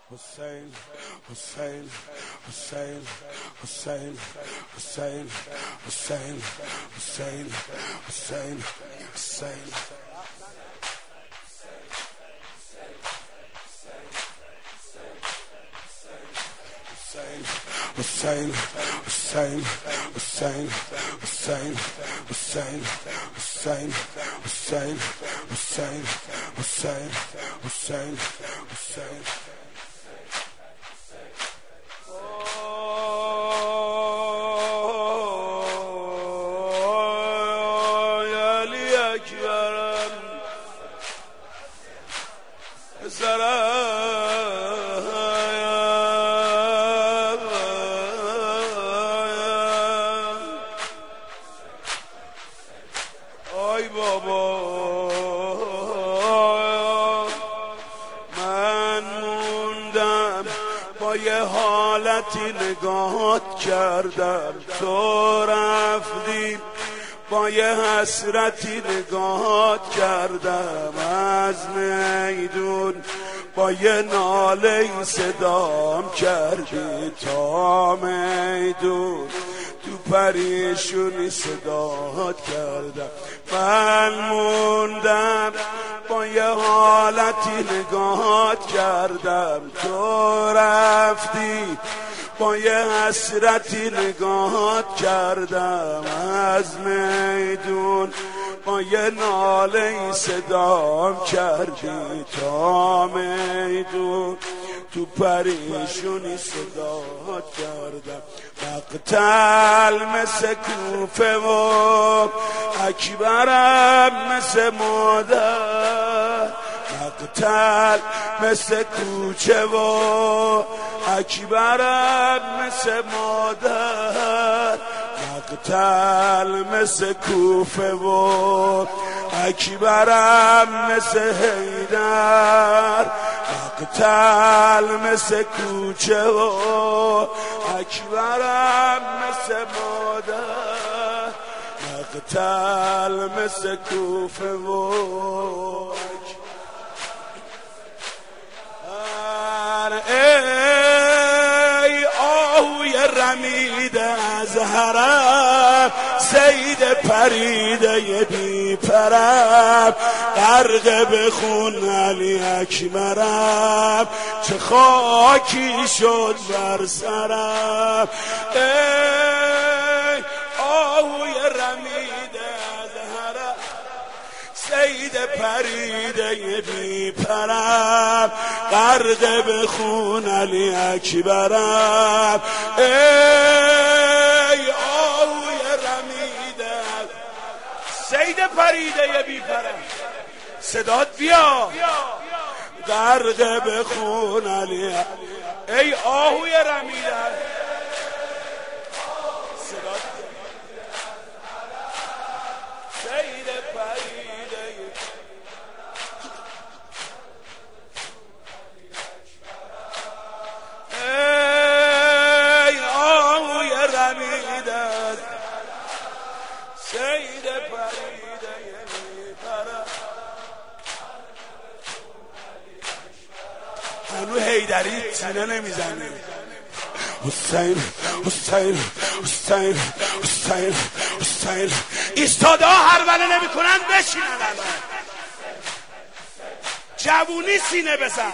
حسین حسین حسین حسین حسین حسین حسین حسین حسین Hussein, Hussein, Hussein, Hussein, Hussein, Hussein, Hussein, Hussein, Hussein, Hussein, Hussein. آی بابا من موندم با یه حالتی نگاهت کردم، تو رفتی با یه حسرتی نگاهت کردم، از میدون با یه ناله صدام کردی تا میدون، تو پریشونی صدات کردم. من موندم با یه حالتی نگاهت کردم، تو رفتی با یه حسرتی نگاهت کردم، از میدون با یه ناله صدام کردی تا میدون، تو پریشونی صدات کردم. مقتل مثل کوفه و اکبرم مثل مادر، مقتل مثل کوچه و اکبرم مثل مادر، مقتل مثل کوفه و اکبرم مثل حیدر، مقتل مثل کوچه و اکبرم مثل مادر، مقتل مثل کوفه و ای آهوی رمیده از حرم، سید پریده بی پرم، غرق به خون علی اکبرم، چه خاکی شد بر سرم. ای آهوی رمیده از حرم، سید پریده بی پرم، غرق به خون علی اکبرم. ای آهوی رمیده سید پریده بی پرم، صدات بیا، غرق به خون علی. ای آهوی رمیده صدات سید پریده. ای آهوی رمیده سید پریده بی پرم. هنو حیدری سینه نمیزنه. حسین حسین حسین حسین حسین. ایستاده ها هرولة نمی کنن، بشینن الان، جوونی سینه بزن.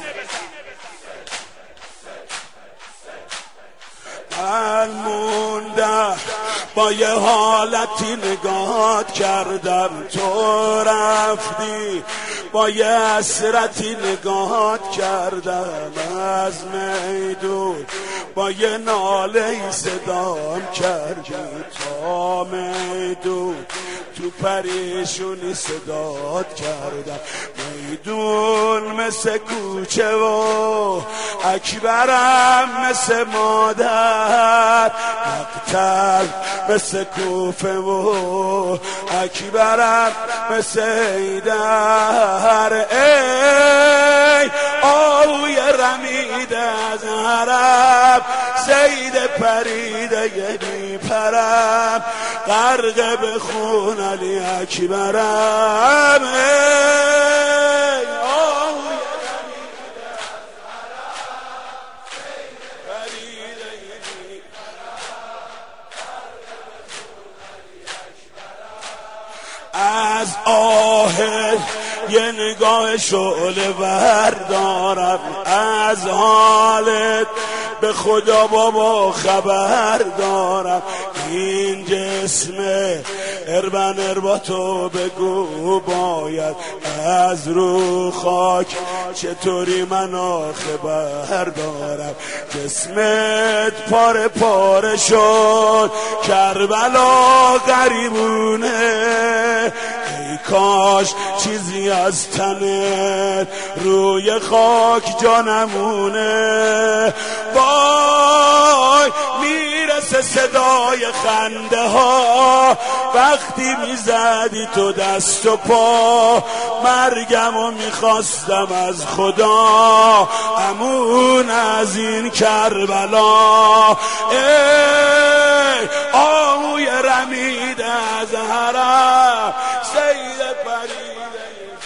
من موندم با یه حالتی نگاهت کردم، تو رفتی با یه حسرتی نگاهت کردم، از میدون با یه ناله صدام کردی تا میدون، تو پریشونی صدات کردم. میدون مثل کوچه و اکبرم مثل مادر، مقتل مثل کوفه و اکبرم مثل حیدر. ای آهوی رمیده از حرم، سید پریده بی پرم، غرق به خون علی اکبرم. ای آهوی رمیده از حرم، نگاه شعله بردارم از حالت، به خدا بابا خبر دارم. این جسم اربا تو بگو باید از رو خاک چطوری من آخه بردارم. جسمت پاره پاره شد کربلا غریبونه، ای کاش چیزی از تنت روی خاک جانمونه. وای میرسه صدای خنده ها وقتی میزدی تو دست و پا، مرگم و میخواستم از خدا امون از این کربلا. ای آهوی رمیده از حرم سید پریده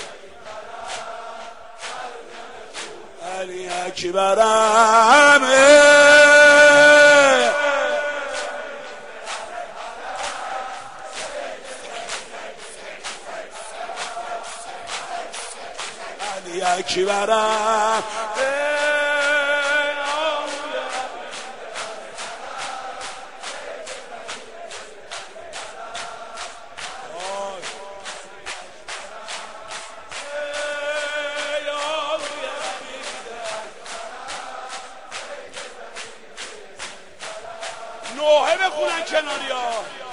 علی اکبرم، علی اکبرم. نوحه بخونن کناریا.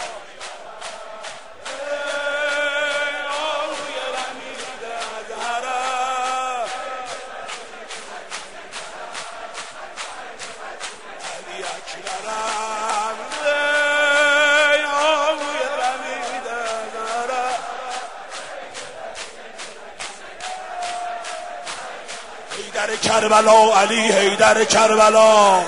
حیدر کربلا، علی حیدر کربلا.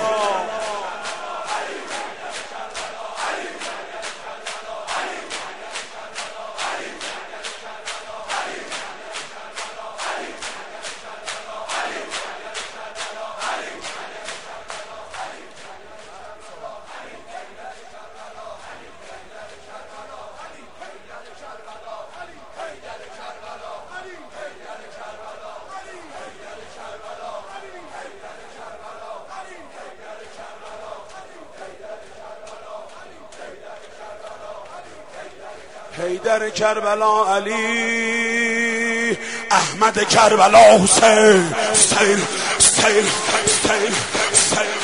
حیدر کربلا علی، احمد کربلا حسین، حسین حسین حسین حسین.